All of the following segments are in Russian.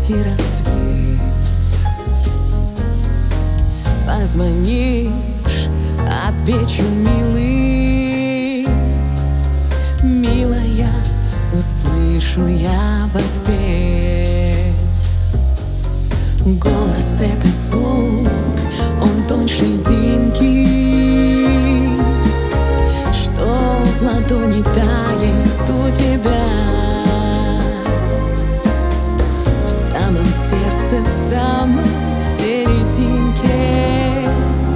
почти рассвет. Позвонишь, отвечу, милый, милая, услышу я в ответ. Голос — это звук, он тоньше льдинки, что в ладони тает у тебя. В самом сердце, в самой серединке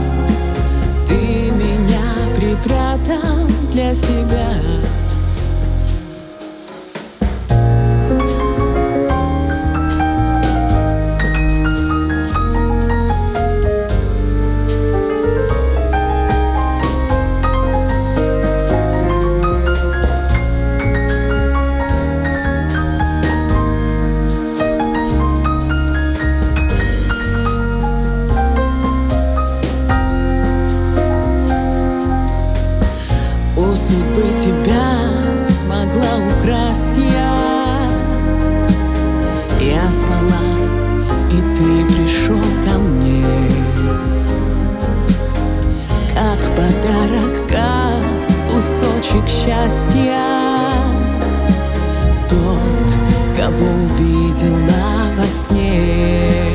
ты меня припрятал для себя. У судьбы тебя смогла украсть я спала, и ты пришел ко мне, как подарок, как кусочек счастья. Тот, кого увидела во сне.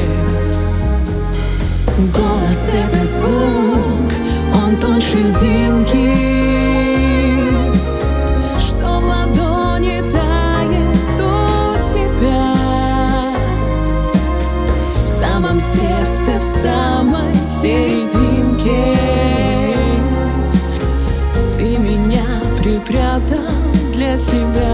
Голос — это звук, он тоньше льдинки, сердце, в самой серединке ты меня припрятал для себя.